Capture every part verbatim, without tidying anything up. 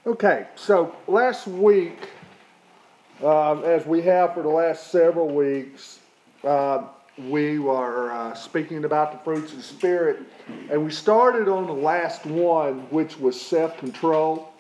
Okay, so last week, um, as we have for the last several weeks, uh, we were uh, speaking about the fruits of the Spirit, and we started on the last one, which was self-control,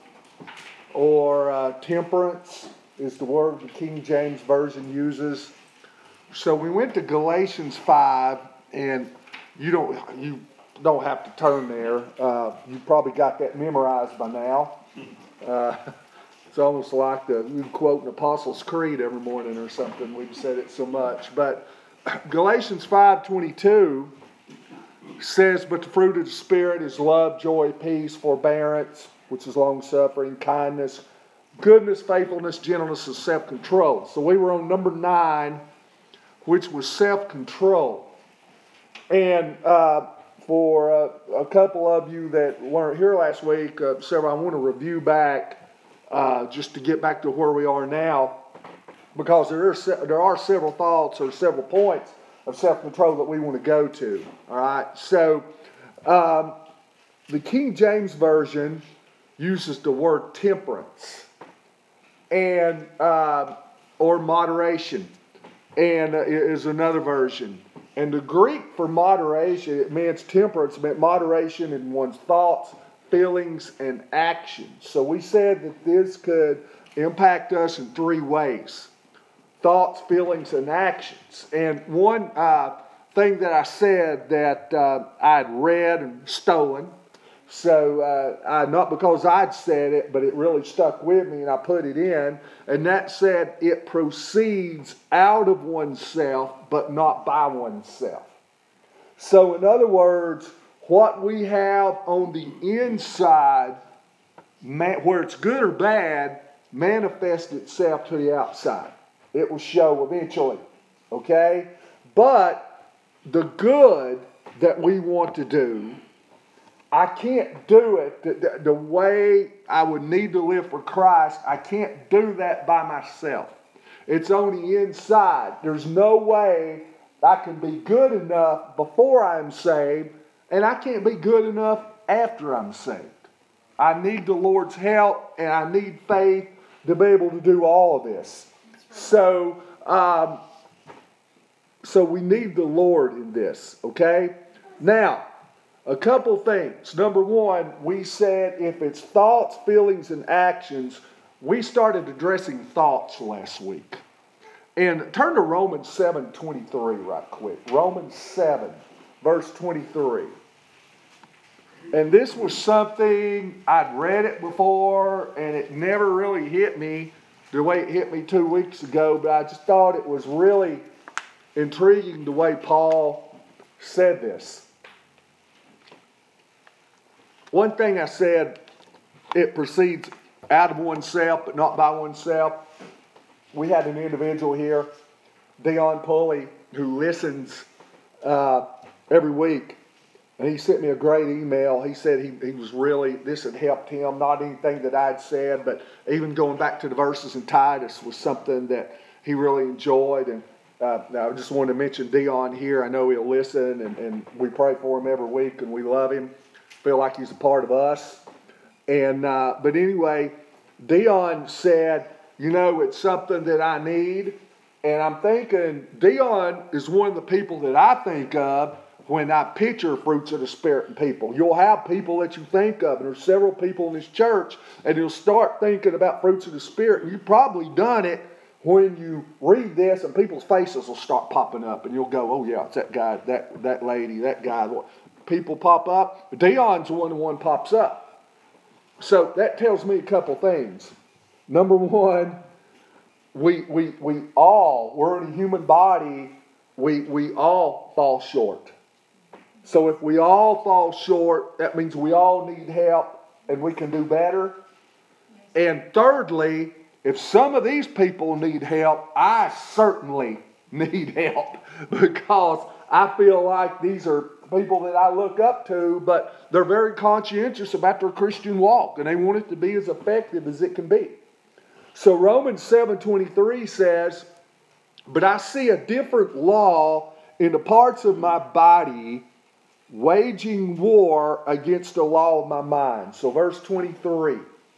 or uh, temperance is the word the King James Version uses. So we went to Galatians five, and you don't you don't have to turn there. Uh, you probably got that memorized by now. Uh, it's almost like the we quote an Apostles' Creed every morning or something. We've said it so much. But Galatians five twenty-two says, "But the fruit of the Spirit is love, joy, peace, forbearance, which is long-suffering, kindness, goodness, faithfulness, gentleness, and self-control." So we were on number nine, which was self-control. And uh, for uh, a couple of you that weren't here last week, uh, several, I want to review back uh, just to get back to where we are now, because there are se- there are several thoughts or several points of self-control that we want to go to. All right, so um, the King James Version uses the word temperance and uh, or moderation, and uh, is another version. And the Greek for moderation, it means temperance, it meant moderation in one's thoughts, feelings, and actions. So we said that this could impact us in three ways: thoughts, feelings, and actions. And one uh, thing that I said that uh, I'd read and stolen, so uh, I, not because I'd said it, but it really stuck with me and I put it in, and that said it proceeds out of oneself but not by oneself. So in other words, what we have on the inside, where it's good or bad, manifests itself to the outside. It will show eventually, okay? But the good that we want to do, I can't do it the, the, the way I would need to live for Christ. I can't do that by myself. It's on the inside. There's no way I can be good enough before I'm saved, and I can't be good enough after I'm saved. I need the Lord's help, and I need faith to be able to do all of this. So, um, so we need the Lord in this, okay? Now, a couple things. Number one, we said if it's thoughts, feelings, and actions, we started addressing thoughts last week. And turn to Romans seven twenty-three right quick. Romans seven, verse twenty-three. And this was something, I'd read it before, and it never really hit me the way it hit me two weeks ago, but I just thought it was really intriguing the way Paul said this. One thing I said, it proceeds out of oneself, but not by oneself. We had an individual here, Dion Pulley, who listens uh, every week. And he sent me a great email. He said he, he was really, this had helped him. Not anything that I'd said, but even going back to the verses in Titus was something that he really enjoyed. And uh, I just wanted to mention Dion here. I know he'll listen, and, and we pray for him every week, and we love him. Feel like he's a part of us. And uh, but anyway, Dion said, you know, it's something that I need. And I'm thinking, Dion is one of the people that I think of when I picture fruits of the Spirit in people. You'll have people that you think of, and there's several people in this church, and you'll start thinking about fruits of the Spirit. And you've probably done it when you read this, and people's faces will start popping up, and you'll go, oh yeah, it's that guy, that, that lady, that guy. People pop up. Dion's the one the one pops up. So that tells me a couple things. Number one, we we we all, we're in a human body, we we all fall short. So if we all fall short, that means we all need help and we can do better. And thirdly, if some of these people need help, I certainly need help, because I feel like these are people that I look up to, but they're very conscientious about their Christian walk, and they want it to be as effective as it can be. So Romans seven twenty-three says, "But I see a different law in the parts of my body, waging war against the law of my mind." So verse twenty-three,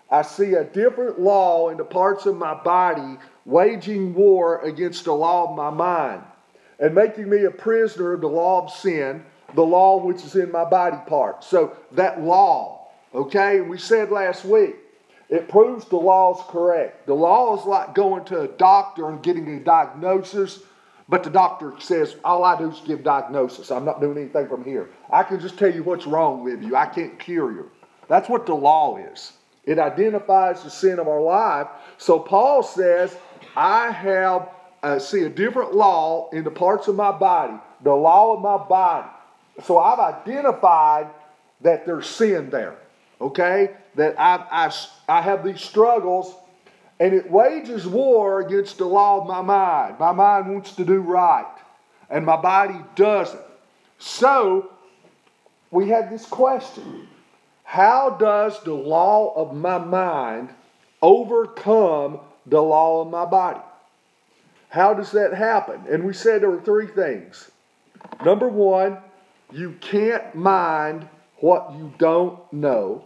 I see a different law in the parts of my body waging war against the law of my mind and making me a prisoner of the law of sin, the law which is in my body part. So that law, okay, we said last week, it proves the law is correct. The law is like going to a doctor and getting a diagnosis, but the doctor says, all I do is give diagnosis. I'm not doing anything from here. I can just tell you what's wrong with you. I can't cure you. That's what the law is. It identifies the sin of our life. So Paul says, I have, uh, see a different law in the parts of my body, the law of my body. So I've identified that there's sin there, okay? That I, I, I have these struggles, and it wages war against the law of my mind. My mind wants to do right, and my body doesn't. So we had this question. How does the law of my mind overcome the law of my body? How does that happen? And we said there were three things. Number one, you can't mind what you don't know.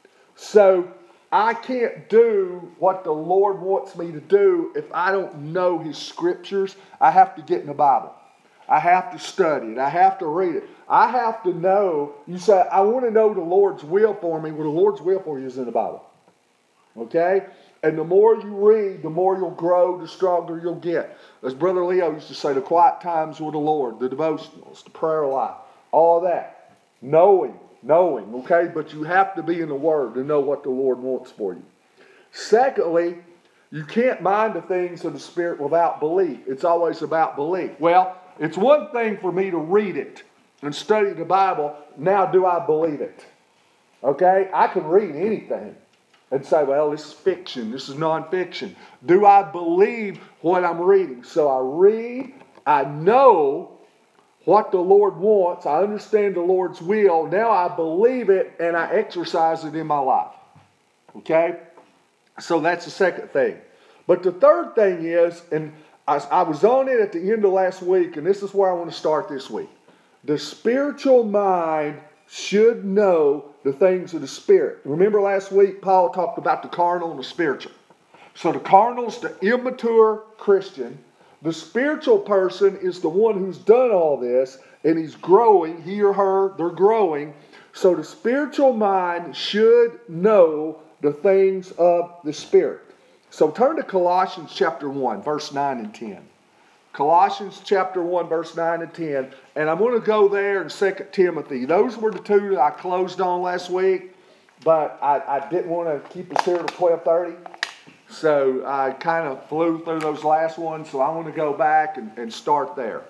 So I can't do what the Lord wants me to do if I don't know His Scriptures. I have to get in the Bible. I have to study it. I have to read it. I have to know. You say, I want to know the Lord's will for me. Well, the Lord's will for you is in the Bible. Okay? And the more you read, the more you'll grow, the stronger you'll get. As Brother Leo used to say, the quiet times with the Lord, the devotionals, the prayer life, all that. Knowing, knowing, okay? But you have to be in the Word to know what the Lord wants for you. Secondly, you can't mind the things of the Spirit without belief. It's always about belief. Well, it's one thing for me to read it and study the Bible. Now, do I believe it? Okay? I can read anything and say, well, this is fiction. This is nonfiction. Do I believe what I'm reading? So I read. I know what the Lord wants. I understand the Lord's will. Now I believe it and I exercise it in my life. Okay? So that's the second thing. But the third thing is, and I, I was on it at the end of last week, and this is where I want to start this week. The spiritual mind should know the things of the Spirit. Remember last week, Paul talked about the carnal and the spiritual. So the carnal's the immature Christian. The spiritual person is the one who's done all this, and he's growing. He or her, they're growing. So the spiritual mind should know the things of the Spirit. So turn to Colossians chapter one, verse nine and ten. Colossians chapter one, verse nine and ten. And I'm going to go there in Second Timothy. Those were the two that I closed on last week, but I, I didn't want to keep us here till twelve thirty. So I kind of flew through those last ones, so I want to go back and, and start there.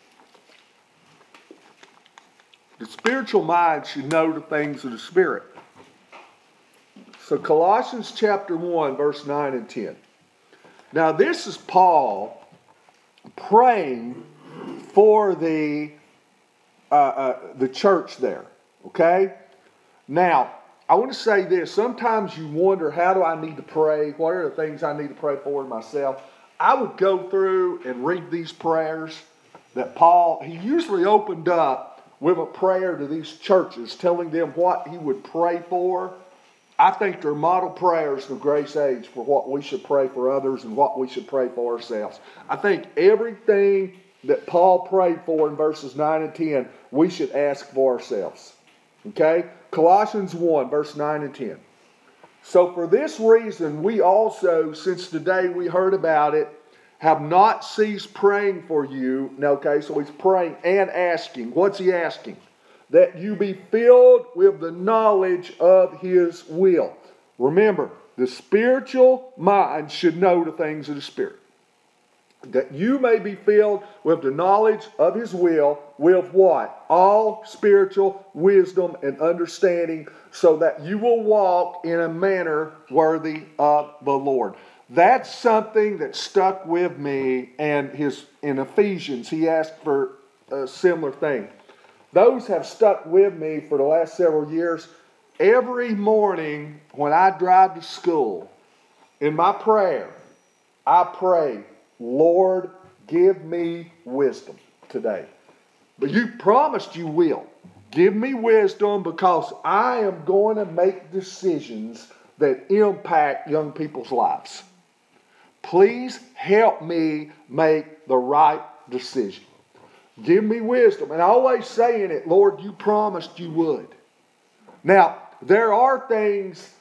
The spiritual mind should know the things of the Spirit. So Colossians chapter one, verse nine and ten. Now this is Paul praying for the uh, uh, the church there. Okay? Now, I want to say this. Sometimes you wonder, how do I need to pray? What are the things I need to pray for myself? I would go through and read these prayers that Paul, he usually opened up with a prayer to these churches, telling them what he would pray for. I think they're model prayers for Grace Age for what we should pray for others and what we should pray for ourselves. I think everything that Paul prayed for in verses nine and ten, we should ask for ourselves. Okay? Colossians one, verse nine and ten. So for this reason, we also, since the day we heard about it, have not ceased praying for you. Now, okay, so he's praying and asking. What's he asking? That you be filled with the knowledge of His will. Remember, the spiritual mind should know the things of the Spirit. That you may be filled with the knowledge of His will, with what? All spiritual wisdom and understanding, so that you will walk in a manner worthy of the Lord. That's something that stuck with me, and his in Ephesians, he asked for a similar thing. Those have stuck with me for the last several years. Every morning when I drive to school, in my prayer, I pray, Lord, give me wisdom today. But you promised you will. Give me wisdom, because I am going to make decisions that impact young people's lives. Please help me make the right decision. Give me wisdom. And I always saying it, Lord, you promised you would. Now, there are things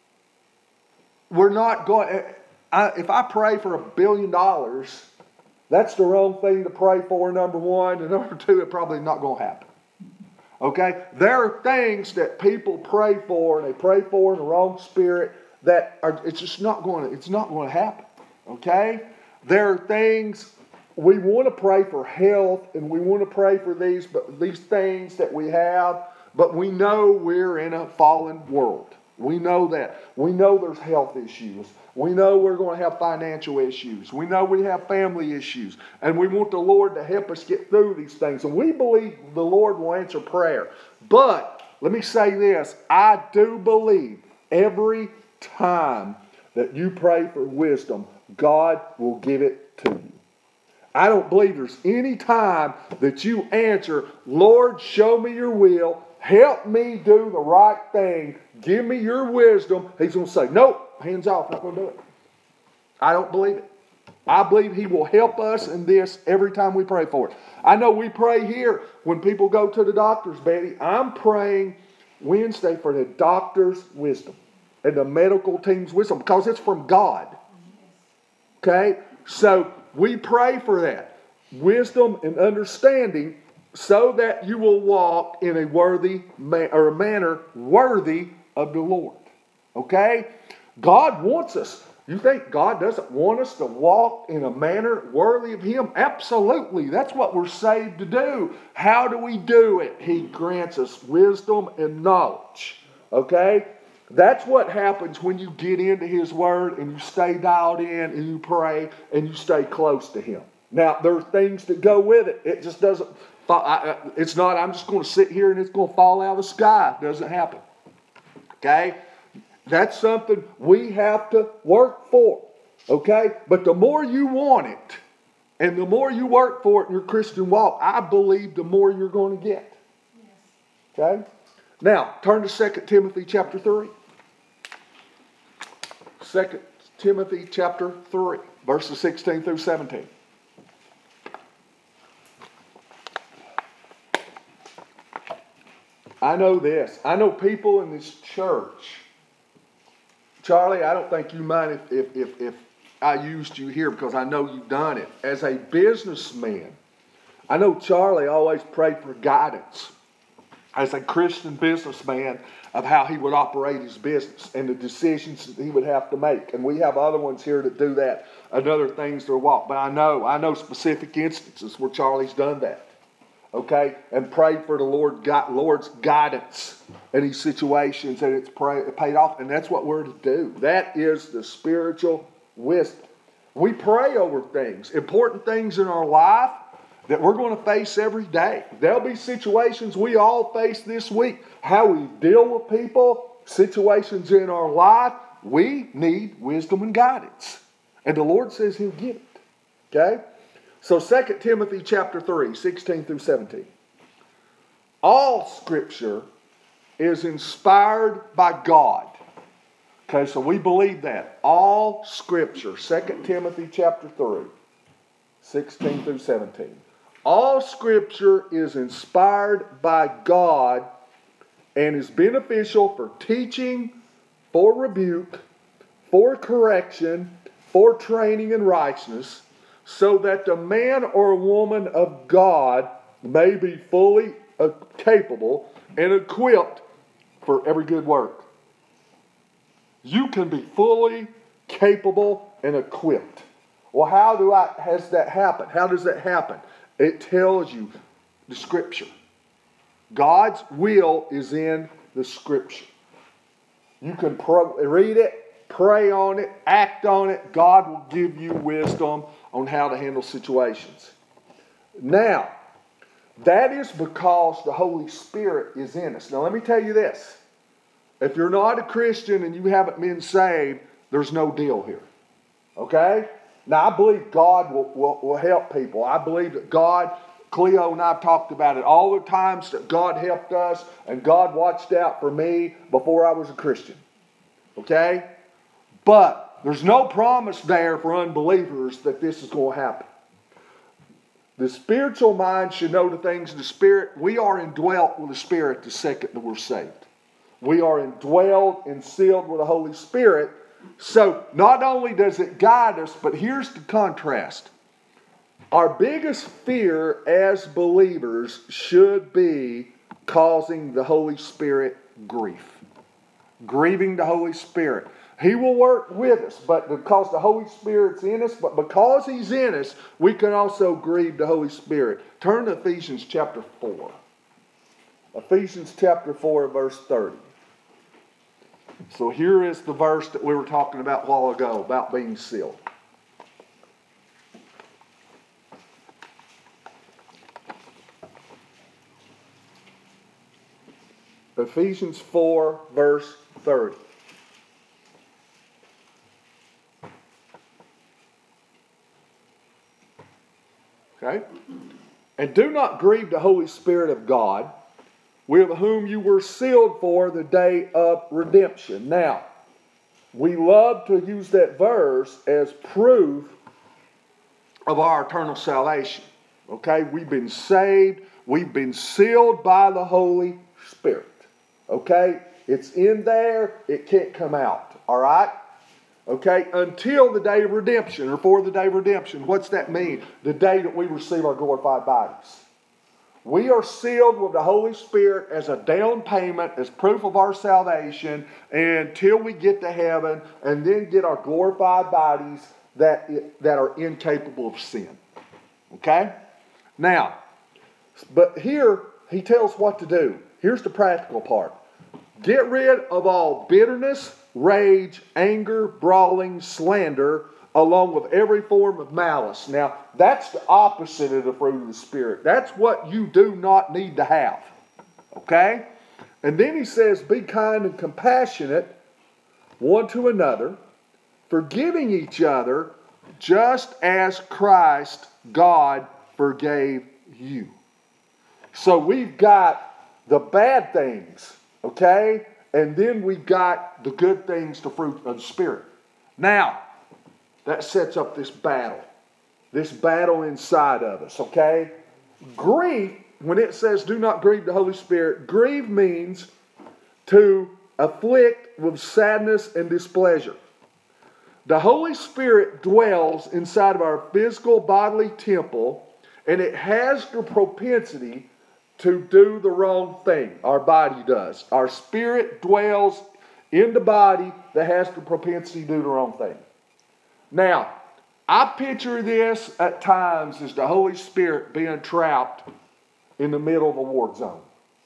we're not going... I, if I pray for a billion dollars, that's the wrong thing to pray for, number one. And number two, it's probably not going to happen. Okay? There are things that people pray for, and they pray for in the wrong spirit, that are, it's just not going to, it's not going to happen. Okay? There are things... We want to pray for health, and we want to pray for these, but these things that we have, but we know we're in a fallen world. We know that. We know there's health issues. We know we're going to have financial issues. We know we have family issues. And we want the Lord to help us get through these things. And we believe the Lord will answer prayer. But, let me say this, I do believe every time that you pray for wisdom, God will give it to you. I don't believe there's any time that you answer, Lord, show me your will, help me do the right thing, give me your wisdom. He's going to say, nope, hands off, not going to do it. I don't believe it. I believe he will help us in this every time we pray for it. I know we pray here when people go to the doctors, Betty. I'm praying Wednesday for the doctor's wisdom and the medical team's wisdom because it's from God. Okay? So, we pray for that. Wisdom and understanding so that you will walk in a worthy man, or a manner worthy of the Lord. Okay? God wants us. You think God doesn't want us to walk in a manner worthy of Him? Absolutely. That's what we're saved to do. How do we do it? He grants us wisdom and knowledge. Okay? That's what happens when you get into His Word and you stay dialed in and you pray and you stay close to Him. Now, there are things that go with it. It just doesn't, it's not, I'm just going to sit here and it's going to fall out of the sky. It doesn't happen. Okay? That's something we have to work for. Okay? But the more you want it and the more you work for it in your Christian walk, I believe the more you're going to get. Okay? Now, turn to Second Timothy chapter three. Second Timothy chapter three, verses sixteen through seventeen. I know this. I know people in this church. Charlie, I don't think you mind if, if, if, if I used you here because I know you've done it. As a businessman, I know Charlie always prayed for guidance as a Christian businessman of how he would operate his business and the decisions that he would have to make. And we have other ones here that do that and other things to walk. But I know, I know specific instances where Charlie's done that. Okay? And prayed for the Lord, Lord's guidance in these situations, and it's pray, paid off. And that's what we're to do. That is the spiritual wisdom. We pray over things, important things in our life that we're going to face every day. There'll be situations we all face this week. How we deal with people, situations in our life, we need wisdom and guidance. And the Lord says He'll give it. Okay? So Second Timothy chapter three, sixteen through seventeen. All Scripture is inspired by God. Okay, so we believe that. All Scripture, Second Timothy chapter three, sixteen through seventeen. All Scripture is inspired by God and is beneficial for teaching, for rebuke, for correction, for training in righteousness, so that the man or woman of God may be fully uh, capable and equipped for every good work. You can be fully capable and equipped. Well, how do I, has that happened? How does that happen? It tells you the Scripture. God's will is in the Scripture. You can pro- read it, pray on it, act on it. God will give you wisdom on how to handle situations. Now, that is because the Holy Spirit is in us. Now, let me tell you this. If you're not a Christian and you haven't been saved, there's no deal here. Okay? Now, I believe God will, will, will help people. I believe that God, Cleo and I have talked about it all the times that God helped us and God watched out for me before I was a Christian. Okay? But there's no promise there for unbelievers that this is going to happen. The spiritual mind should know the things of the Spirit. We are indwelt with the Spirit the second that we're saved. We are indwelled and sealed with the Holy Spirit. So not only does it guide us, but here's the contrast. Our biggest fear as believers should be causing the Holy Spirit grief. Grieving the Holy Spirit. He will work with us, but because the Holy Spirit's in us, but because He's in us, we can also grieve the Holy Spirit. Turn to Ephesians chapter four. Ephesians chapter four, verse thirty. So here is the verse that we were talking about a while ago, about being sealed. Ephesians four, verse thirty. Okay? And do not grieve the Holy Spirit of God, with whom you were sealed for the day of redemption. Now, we love to use that verse as proof of our eternal salvation. Okay? We've been saved. We've been sealed by the Holy Spirit. Okay? It's in there. It can't come out. All right? Okay? Until the day of redemption, or for the day of redemption. What's that mean? The day that we receive our glorified bodies. We are sealed with the Holy Spirit as a down payment, as proof of our salvation, until we get to heaven and then get our glorified bodies that, that are incapable of sin. Okay? Now, but here he tells what to do. Here's the practical part. Get rid of all bitterness, rage, anger, brawling, slander, along with every form of malice. Now, that's the opposite of the fruit of the Spirit. That's what you do not need to have. Okay? And then he says, be kind and compassionate one to another, forgiving each other, just as Christ, God, forgave you. So we've got the bad things, okay? And then we've got the good things, the fruit of the Spirit. Now, that sets up this battle. This battle inside of us, okay? Grief, when it says do not grieve the Holy Spirit, grieve means to afflict with sadness and displeasure. The Holy Spirit dwells inside of our physical bodily temple, and it has the propensity to do the wrong thing. Our body does. Our spirit dwells in the body that has the propensity to do the wrong thing. Now, I picture this at times as the Holy Spirit being trapped in the middle of a war zone.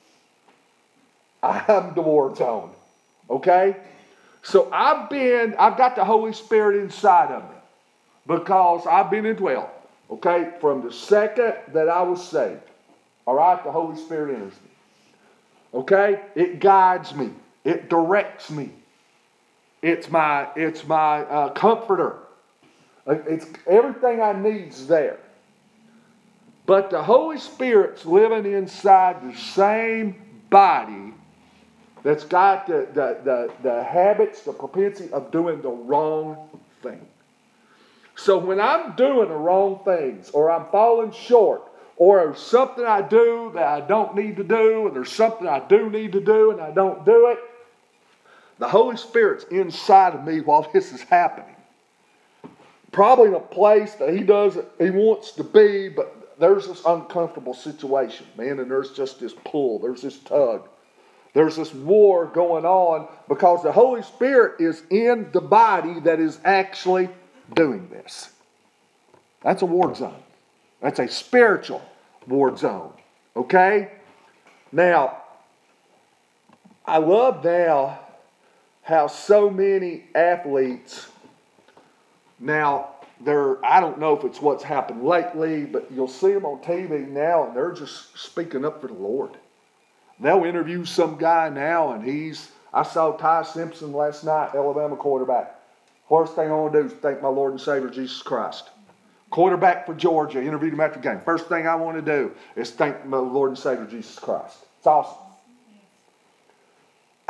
I'm the war zone. Okay? So I've been, I've got the Holy Spirit inside of me because I've been indwelt. Okay? From the second that I was saved. All right? The Holy Spirit enters me. Okay? It guides me. It directs me. It's my, it's my uh, comforter. It's everything I need's there. But the Holy Spirit's living inside the same body that's got the, the, the, the habits, the propensity of doing the wrong thing. So when I'm doing the wrong things, or I'm falling short, or there's something I do that I don't need to do, and there's something I do need to do and I don't do it, the Holy Spirit's inside of me while this is happening. Probably in a place that he doesn't, he wants to be, but there's this uncomfortable situation, man, and there's just this pull, there's this tug. There's this war going on because the Holy Spirit is in the body that is actually doing this. That's a war zone. That's a spiritual war zone. Okay? Now, I love now how so many athletes, now, they're, I don't know if it's what's happened lately, but you'll see them on T V now and they're just speaking up for the Lord. They'll interview some guy now and he's, I saw Ty Simpson last night, Alabama quarterback. First thing I want to do is thank my Lord and Savior Jesus Christ. Quarterback for Georgia, interviewed him after the game. First thing I want to do is thank my Lord and Savior Jesus Christ. It's awesome.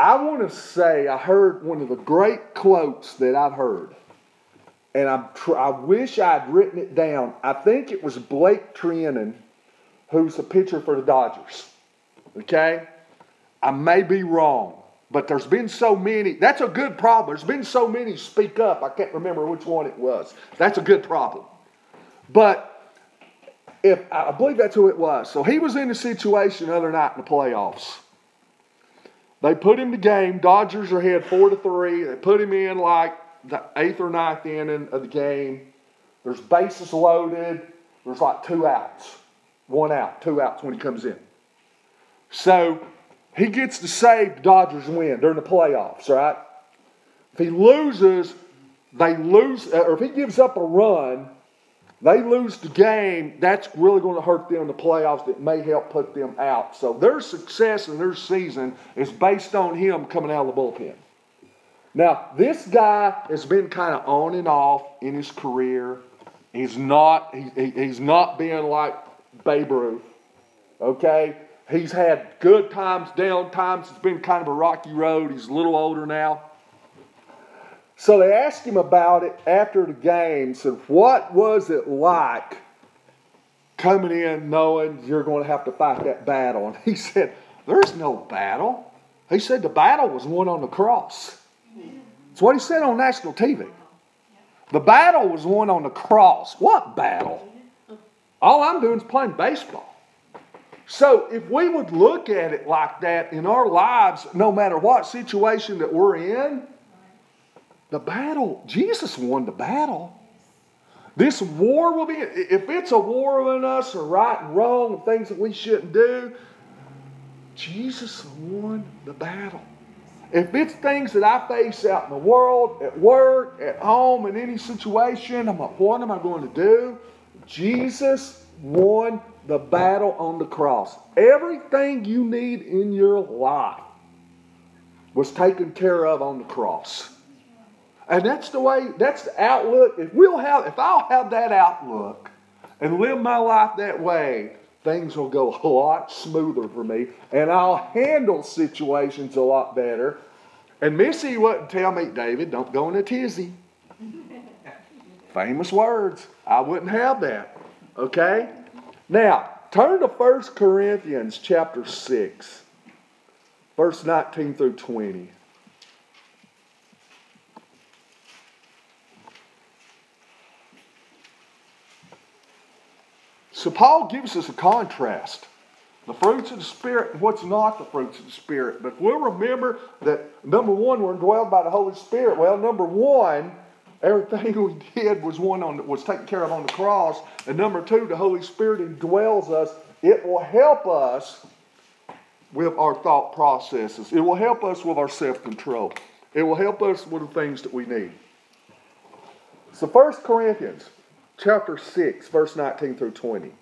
I want to say I heard one of the great quotes that I've heard. And I'm tr- I wish I'd written it down. I think it was Blake Trinan, who's the pitcher for the Dodgers. Okay? I may be wrong. But there's been so many. That's a good problem. There's been so many speak up. I can't remember which one it was. That's a good problem. But if I believe that's who it was. So he was in a situation the other night in the playoffs. They put him to game. Dodgers are ahead four to three. They put him in like the eighth or ninth inning of the game. There's bases loaded. There's like two outs. One out, two outs when he comes in. So he gets to save the Dodgers win during the playoffs, right? If he loses, they lose, or if he gives up a run, they lose the game. That's really going to hurt them in the playoffs. That may help put them out. So their success in their season is based on him coming out of the bullpen. Now, this guy has been kind of on and off in his career. He's not, he, he's not been like Babe Ruth, okay? He's had good times, down times. It's been kind of a rocky road. He's a little older now. So they asked him about it after the game. Said, what was it like coming in knowing you're going to have to fight that battle? And he said, there's no battle. He said the battle was won on the cross. That's what he said on national T V. The battle was won on the cross. What battle? All I'm doing is playing baseball. So if we would look at it like that in our lives, no matter what situation that we're in, the battle, Jesus won the battle. This war will be, if it's a war in us or right and wrong and things that we shouldn't do, Jesus won the battle. If it's things that I face out in the world, at work, at home, in any situation, I'm like, what am I going to do? Jesus won the battle on the cross. Everything you need in your life was taken care of on the cross. And that's the way, that's the outlook. If we'll have, if I'll have that outlook and live my life that way, things will go a lot smoother for me. And I'll handle situations a lot better. And Missy wouldn't tell me, David, don't go in a tizzy. Famous words. I wouldn't have that. Okay? Now, turn to First Corinthians chapter six, verse nineteen through twenty. So Paul gives us a contrast. The fruits of the Spirit and what's not the fruits of the Spirit. But we'll remember that, number one, we're indwelled by the Holy Spirit. Well, number one, everything we did was one on was taken care of on the cross. And number two, the Holy Spirit indwells us. It will help us with our thought processes. It will help us with our self-control. It will help us with the things that we need. So First Corinthians chapter six, verse nineteen through twenty.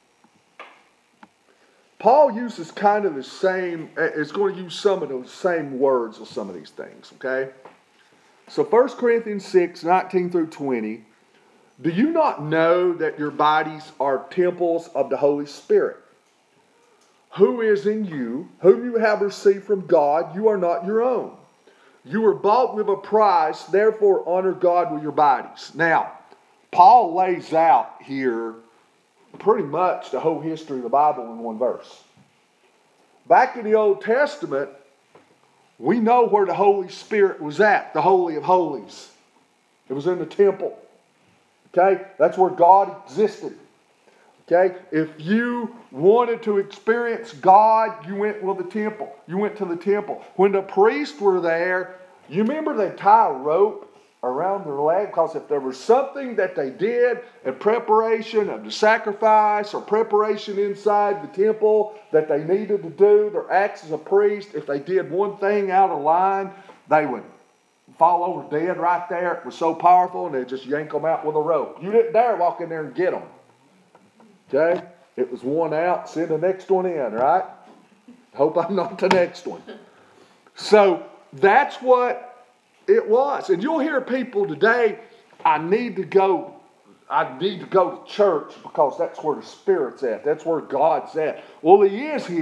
Paul uses kind of the same, is going to use some of those same words of some of these things, okay? So First Corinthians six, nineteen through twenty. Do you not know that your bodies are temples of the Holy Spirit, who is in you, whom you have received from God? You are not your own. You were bought with a price, therefore honor God with your bodies. Now, Paul lays out here pretty much the whole history of the Bible in one verse. Back in the Old Testament, we know where the Holy Spirit was at, the Holy of Holies. It was in the temple. Okay? That's where God existed. Okay? If you wanted to experience God, you went to the temple. You went to the temple. When the priests were there, you remember they tie a rope around their leg, because if there was something that they did in preparation of the sacrifice or preparation inside the temple that they needed to do, their acts as a priest, if they did one thing out of line, they would fall over dead right there. It was so powerful, and they'd just yank them out with a rope. You didn't dare walk in there and get them. Okay? It was one out, send the next one in, right? Hope I'm not the next one. So that's what it was. And you'll hear people today, I need to go, I need to go to church because that's where the Spirit's at. That's where God's at. Well, He is here,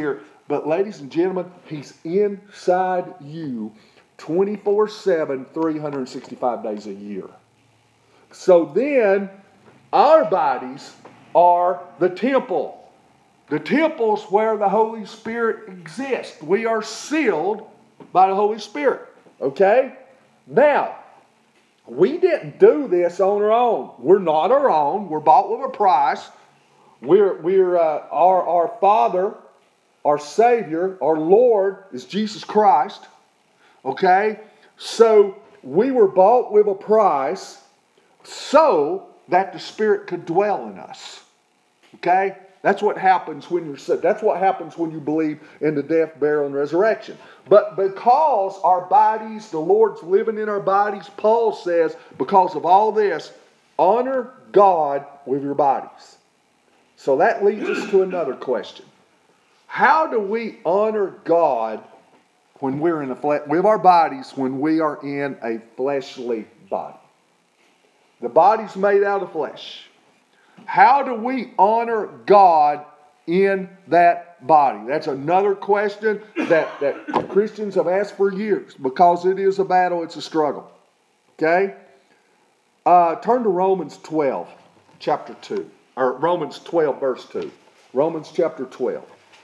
But ladies and gentlemen, He's inside you twenty-four seven, three hundred sixty-five days a year. So then, our bodies are the temple. The temple's where the Holy Spirit exists. We are sealed by the Holy Spirit. Okay? Now, we didn't do this on our own. We're not our own. We're bought with a price. We're, we're uh, our, our Father, our Savior, our Lord is Jesus Christ. Okay? So, we were bought with a price so that the Spirit could dwell in us. Okay? That's what happens when you're saved. That's what happens when you believe in the death, burial, and resurrection. But because our bodies, the Lord's living in our bodies, Paul says, because of all this, honor God with your bodies. So that leads us to another question. How do we honor God when we're in a flesh, with our bodies when we are in a fleshly body? The body's made out of flesh. How do we honor God in that body? That's another question that, that Christians have asked for years, because it is a battle, it's a struggle. Okay? Uh, turn to Romans twelve, chapter two. Or Romans twelve, verse two. Romans chapter twelve.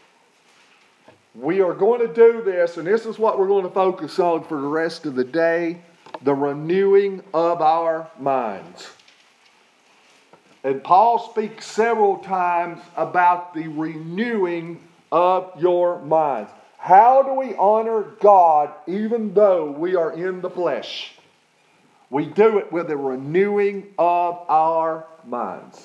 We are going to do this, and this is what we're going to focus on for the rest of the day. The renewing of our minds. And Paul speaks several times about the renewing of your minds. How do we honor God even though we are in the flesh? We do it with the renewing of our minds.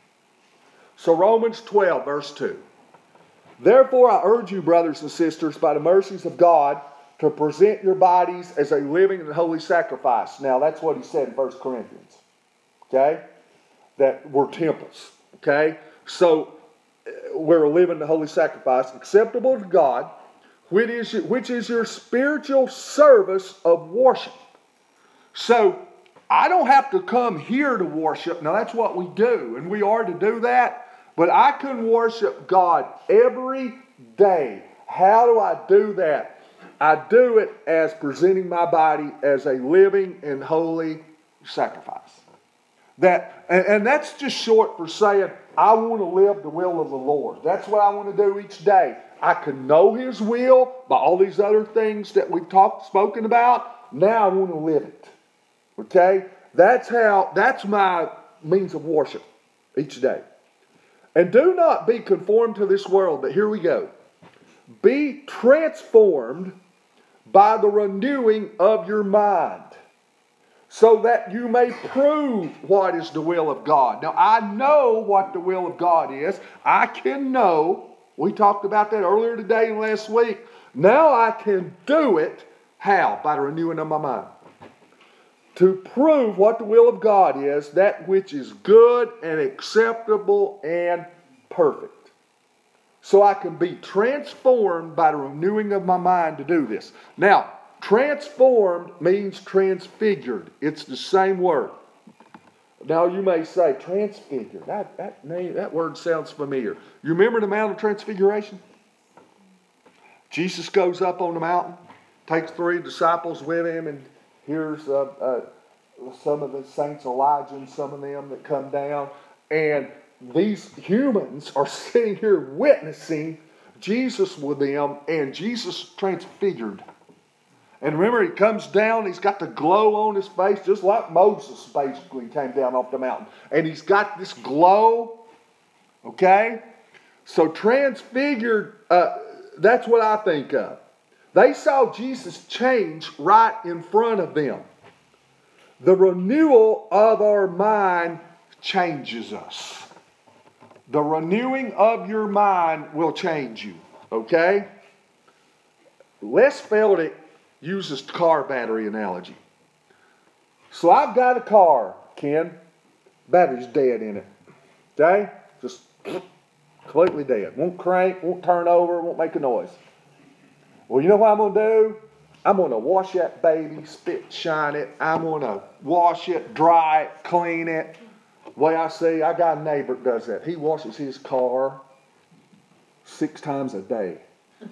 So Romans twelve, verse two. Therefore I urge you, brothers and sisters, by the mercies of God, to present your bodies as a living and holy sacrifice. Now that's what he said in First Corinthians. Okay? That we're temples. Okay? So we're a living and holy sacrifice, acceptable to God, which is, which is your spiritual service of worship. So I don't have to come here to worship. Now that's what we do, and we are to do that. But I can worship God every day. How do I do that? I do it as presenting my body as a living and holy sacrifice. That, and, and that's just short for saying, I want to live the will of the Lord. That's what I want to do each day. I can know His will by all these other things that we've talked, spoken about. Now I want to live it. Okay? That's how, that's my means of worship each day. And do not be conformed to this world, but here we go. Be transformed by the renewing of your mind, so that you may prove what is the will of God. Now, I know what the will of God is. I can know. We talked about that earlier today and last week. Now I can do it. How? By the renewing of my mind. To prove what the will of God is, that which is good and acceptable and perfect. So I can be transformed by the renewing of my mind to do this. Now, transformed means transfigured. It's the same word. Now you may say, transfigured. That, that, name, that word sounds familiar. You remember the Mount of Transfiguration? Jesus goes up on the mountain, takes three disciples with him, and here's uh, uh, some of the saints, Elijah and some of them that come down. And these humans are sitting here witnessing Jesus with them, and Jesus transfigured. And remember, he comes down, he's got the glow on his face, just like Moses basically came down off the mountain. And he's got this glow, okay? So transfigured, uh, that's what I think of. They saw Jesus change right in front of them. The renewal of our mind changes us. The renewing of your mind will change you, okay? Les Feldick uses car battery analogy. So I've got a car, Ken. Battery's dead in it. Okay? Just completely dead. Won't crank, won't turn over, won't make a noise. Well, you know what I'm going to do? I'm going to wash that baby, spit shine it. I'm going to wash it, dry it, clean it. The way I see, I got a neighbor that does that. He washes his car six times a day.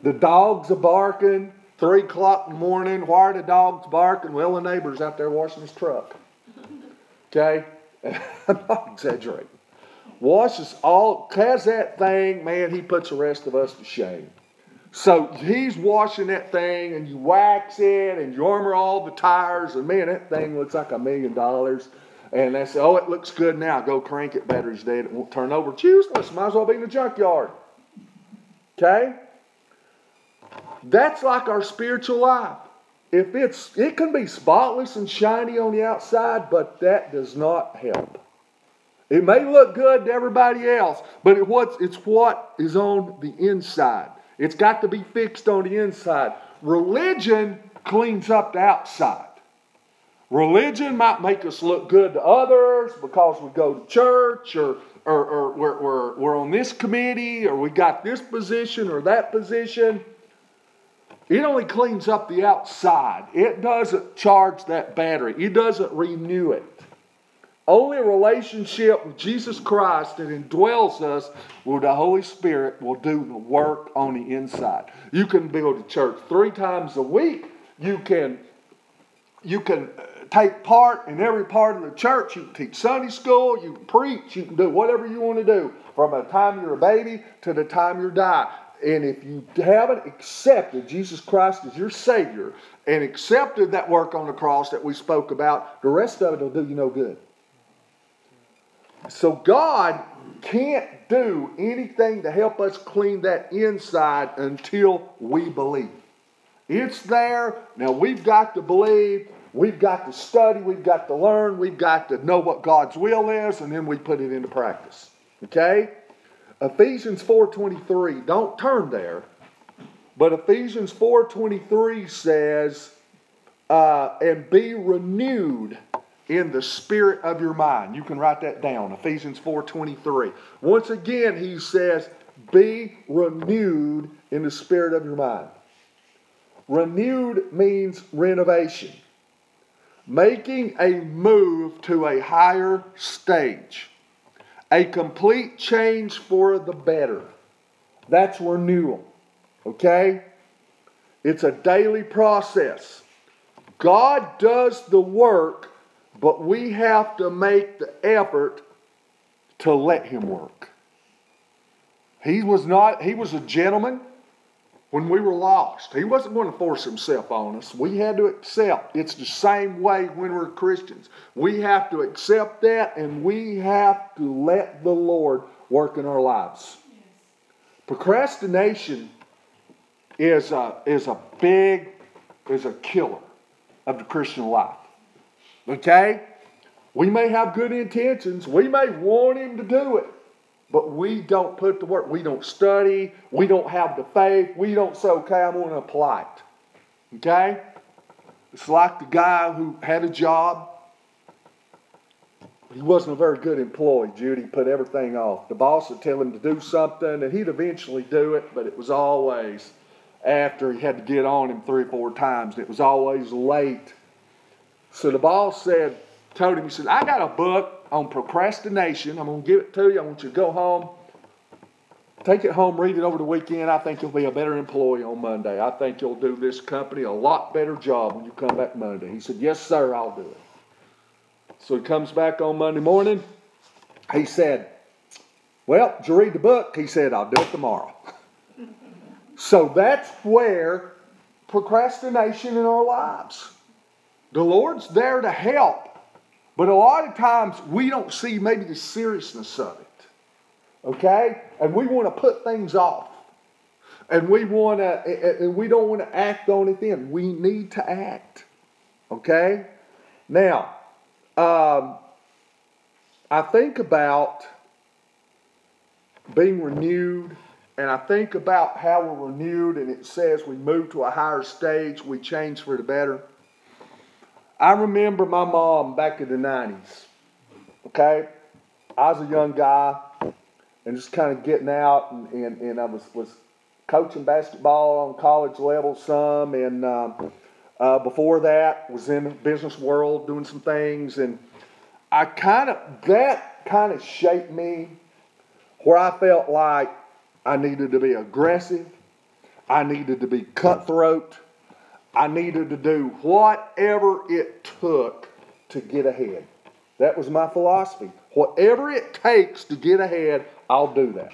The dogs are barking. Three o'clock in the morning. Why are the dogs barking? Well, the neighbor's out there washing his truck. Okay? I'm not exaggerating. Washes all, has that thing, man, he puts the rest of us to shame. So he's washing that thing, and you wax it, and you armor all the tires, and man, that thing looks like a million dollars. And they say, oh, it looks good now. Go crank it, battery's dead. It won't turn over. It's useless. Might as well be in the junkyard. Okay? That's like our spiritual life. If it's, it can be spotless and shiny on the outside, but that does not help. It may look good to everybody else, but it, what's, it's what is on the inside. It's got to be fixed on the inside. Religion cleans up the outside. Religion might make us look good to others because we go to church, or, or, or we're, we're, we're on this committee, or we got this position or that position. It only cleans up the outside. It doesn't charge that battery. It doesn't renew it. Only a relationship with Jesus Christ that indwells us with the Holy Spirit will do the work on the inside. You can build a church three times a week. You can, you can take part in every part of the church. You can teach Sunday school. You can preach. You can do whatever you want to do from the time you're a baby to the time you die. And if you haven't accepted Jesus Christ as your Savior and accepted that work on the cross that we spoke about, the rest of it will do you no good. So God can't do anything to help us clean that inside until we believe. It's there. Now we've got to believe. We've got to study. We've got to learn. We've got to know what God's will is, and then we put it into practice. Okay? Ephesians four twenty-three. Don't turn there. But Ephesians four twenty-three says, uh, and be renewed in the spirit of your mind. You can write that down. Ephesians four twenty-three. Once again, he says, be renewed in the spirit of your mind. Renewed means renovation. Making a move to a higher stage. A complete change for the better. That's renewal. Okay? It's a daily process. God does the work, but we have to make the effort to let Him work. He was not, he was a gentleman when we were lost. He wasn't going to force himself on us. We had to accept. It's the same way when we're Christians. We have to accept that, and we have to let the Lord work in our lives. Yes. Procrastination is a, is a big, is a killer of the Christian life. Okay? We may have good intentions. We may want Him to do it. But we don't put the work. We don't study. We don't have the faith. We don't say, okay, I'm going to apply it. Okay? It's like the guy who had a job. He wasn't a very good employee, Judy. He put everything off. The boss would tell him to do something, and he'd eventually do it, but it was always after he had to get on him three or four times. And it was always late. So the boss said, told him, he said, I got a book on procrastination. I'm going to give it to you. I want you to go home. Take it home, read it over the weekend. I think you'll be a better employee on Monday. I think you'll do this company a lot better job when you come back Monday. He said, yes, sir, I'll do it. So he comes back on Monday morning. He said, well, did you read the book? He said, I'll do it tomorrow. So that's where procrastination in our lives. The Lord's there to help. But a lot of times we don't see maybe the seriousness of it. Okay? And we want to put things off. And we want to, and we don't want to act on it then. We need to act. Okay? Now, um, I think about being renewed, and I think about how we're renewed, and it says we move to a higher stage, we change for the better. I remember my mom back in the nineties, okay? I was a young guy and just kind of getting out, and, and, and I was, was coaching basketball on college level some, and um, uh, before that was in the business world doing some things, and I kind of, that kind of shaped me where I felt like I needed to be aggressive. I needed to be cutthroat. I needed to do whatever it took to get ahead. That was my philosophy. Whatever it takes to get ahead, I'll do that.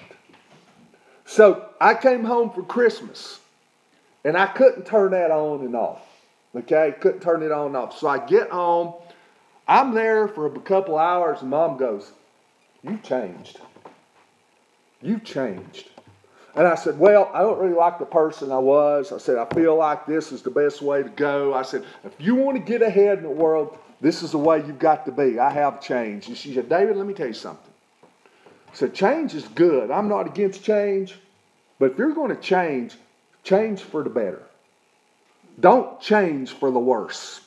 So I came home for Christmas, and I couldn't turn that on and off. Okay, couldn't turn it on and off. So I get home, I'm there for a couple hours, and Mom goes, "You changed. You changed." And I said, "Well, I don't really like the person I was." I said, "I feel like this is the best way to go." I said, "If you want to get ahead in the world, this is the way you've got to be. I have changed." And she said, "David, let me tell you something." I said, "Change is good. I'm not against change. But if you're going to change, change for the better. Don't change for the worse."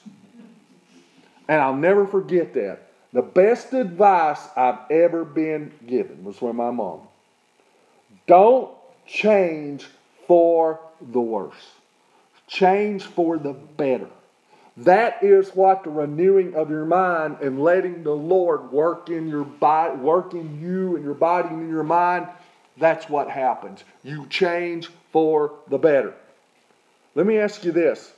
And I'll never forget that. The best advice I've ever been given was from my mom. Don't change for the worse. Change for the better. That is what the renewing of your mind and letting the Lord work in your body, work in you and your body and your mind, that's what happens. You change for the better. Let me ask you this.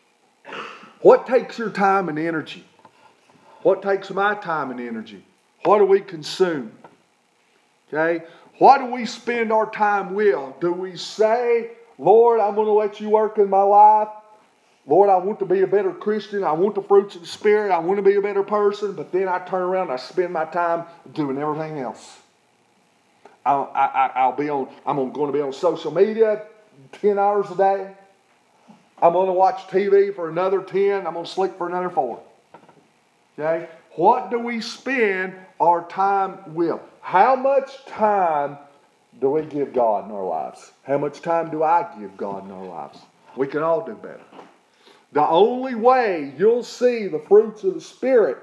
What takes your time and energy? What takes my time and energy? What do we consume? Okay? What do we spend our time with? Do we say, "Lord, I'm going to let you work in my life. Lord, I want to be a better Christian. I want the fruits of the Spirit. I want to be a better person." But then I turn around and I spend my time doing everything else. I'll, I, I'll be on, I'm going to be on social media ten hours a day. I'm going to watch T V for another ten. I'm going to sleep for another four. Okay? What do we spend our time with? How much time do we give God in our lives? How much time do I give God in our lives? We can all do better. The only way you'll see the fruits of the Spirit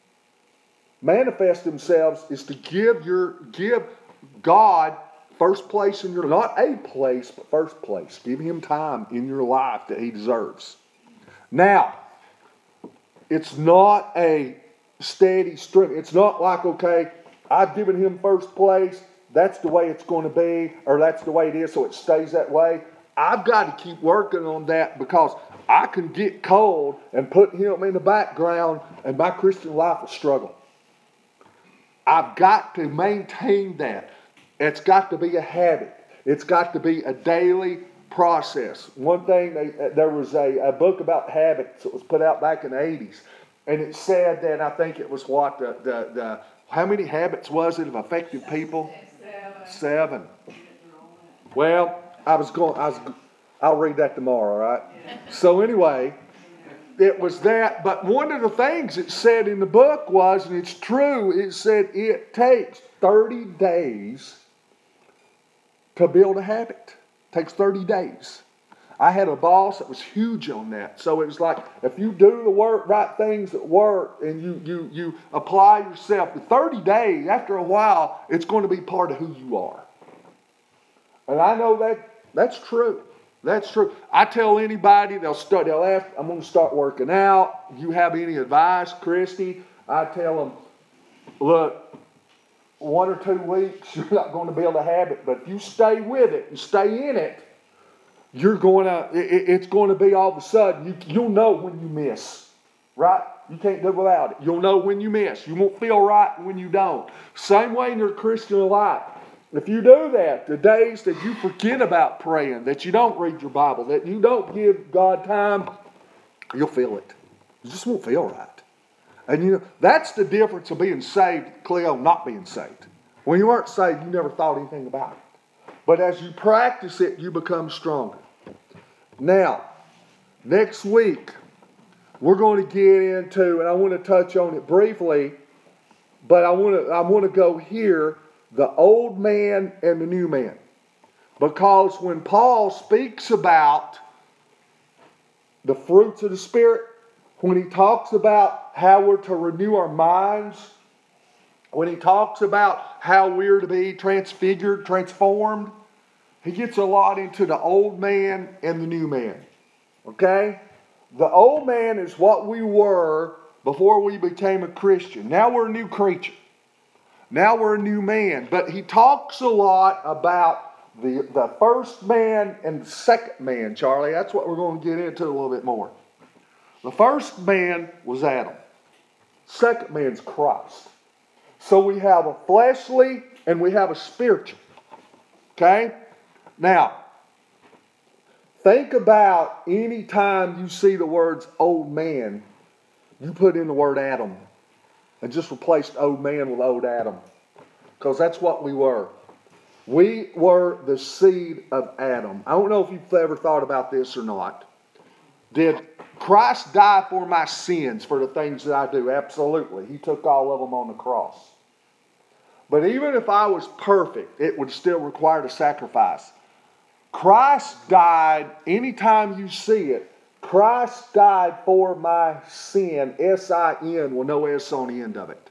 manifest themselves is to give your give God first place in your, not a place, but first place. Give Him time in your life that He deserves. Now, it's not a steady stream. It's not like, okay, I've given Him first place, that's the way it's going to be, or that's the way it is, so it stays that way. I've got to keep working on that because I can get cold and put Him in the background and my Christian life will struggle. I've got to maintain that. It's got to be a habit. It's got to be a daily process. One thing, they, there was a, a book about habits that was put out back in the eighties. And it said that, I think it was what, the, the, the how many habits was it of effective people? Seven. Seven. Well, I was going, I was, I'll read that tomorrow, all right? So anyway, it was that. But one of the things it said in the book was, and it's true, it said it takes thirty days to build a habit. It takes thirty days. I had a boss that was huge on that. So it was like, if you do the work, right things at work, and you you you apply yourself, for thirty days, after a while, it's going to be part of who you are. And I know that that's true. That's true. I tell anybody, they'll start, they'll ask, "I'm going to start working out. You have any advice, Christy?" I tell them, "Look, one or two weeks, you're not going to build a habit, but if you stay with it and stay in it, you're going to, it, it's going to be all of a sudden, you, you'll know when you miss, right? You can't do without it. You'll know when you miss. You won't feel right when you don't. Same way in your Christian life. If you do that, the days that you forget about praying, that you don't read your Bible, that you don't give God time, you'll feel it. You just won't feel right. And you know, that's the difference of being saved, Cleo, not being saved. When you weren't saved, you never thought anything about it. But as you practice it, you become stronger. Now, next week, we're going to get into, and I want to touch on it briefly, but I want to I want to go here, the old man and the new man. Because when Paul speaks about the fruits of the Spirit, when he talks about how we're to renew our minds, when he talks about how we're to be transfigured, transformed, he gets a lot into the old man and the new man. Okay? The old man is what we were before we became a Christian. Now we're a new creature. Now we're a new man. But he talks a lot about The, the first man and the second man, Charlie, that's what we're going to get into a little bit more. The first man was Adam. Second man's Christ. So we have a fleshly and we have a spiritual. Okay? Now, think about any time you see the words old man, you put in the word Adam. And just replaced old man with old Adam. Because that's what we were. We were the seed of Adam. I don't know if you've ever thought about this or not. Did Christ die for my sins, for the things that I do? Absolutely. He took all of them on the cross. But even if I was perfect, it would still require a sacrifice. Christ died, anytime you see it, Christ died for my sin, S I N, with no S on the end of it.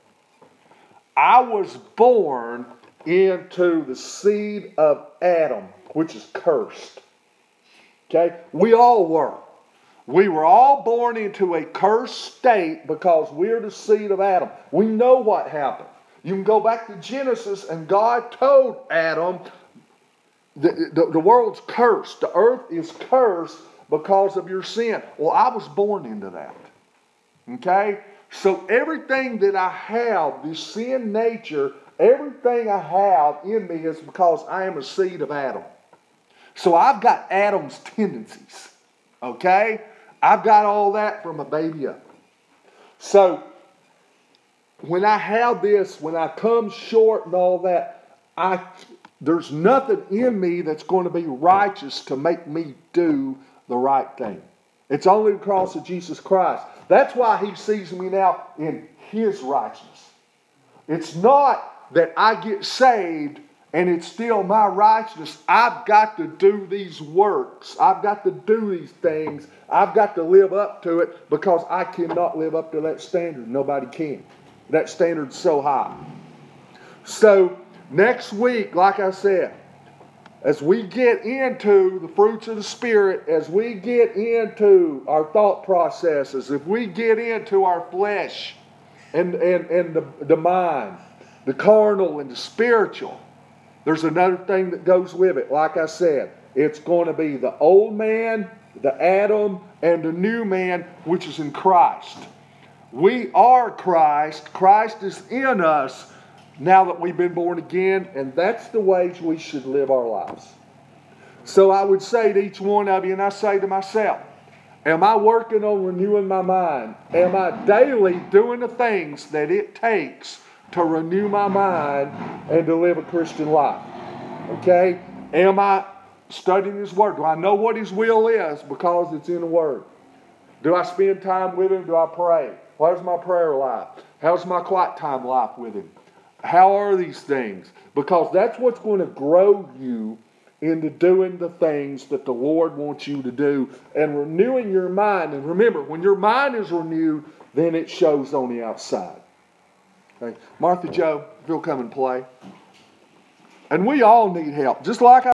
I was born into the seed of Adam, which is cursed. Okay? We all were. We were all born into a cursed state because we're the seed of Adam. We know what happened. You can go back to Genesis and God told Adam, the, the, the world's cursed. The earth is cursed because of your sin. Well, I was born into that. Okay? So everything that I have, this sin nature, everything I have in me is because I am a seed of Adam. So I've got Adam's tendencies. Okay? I've got all that from a baby up. So when I have this, when I come short and all that, I there's nothing in me that's going to be righteous to make me do the right thing. It's only the cross of Jesus Christ. That's why he sees me now in his righteousness. It's not that I get saved and it's still my righteousness. I've got to do these works. I've got to do these things. I've got to live up to it because I cannot live up to that standard. Nobody can. That standard's so high. So next week, like I said, as we get into the fruits of the Spirit, as we get into our thought processes, if we get into our flesh and, and, and the, the mind, the carnal and the spiritual, there's another thing that goes with it. Like I said, it's going to be the old man, the Adam, and the new man, which is in Christ. We are Christ. Christ is in us now that we've been born again, and that's the ways we should live our lives. So I would say to each one of you, and I say to myself, am I working on renewing my mind? Am I daily doing the things that it takes to renew my mind and to live a Christian life? Okay? Am I studying His Word? Do I know what His will is because it's in the Word? Do I spend time with Him? Do I pray? How's my prayer life? How's my quiet time life with Him? How are these things? Because that's what's going to grow you into doing the things that the Lord wants you to do and renewing your mind. And remember, when your mind is renewed, then it shows on the outside. Okay. Martha Joe, if you'll come and play. And we all need help. Just like I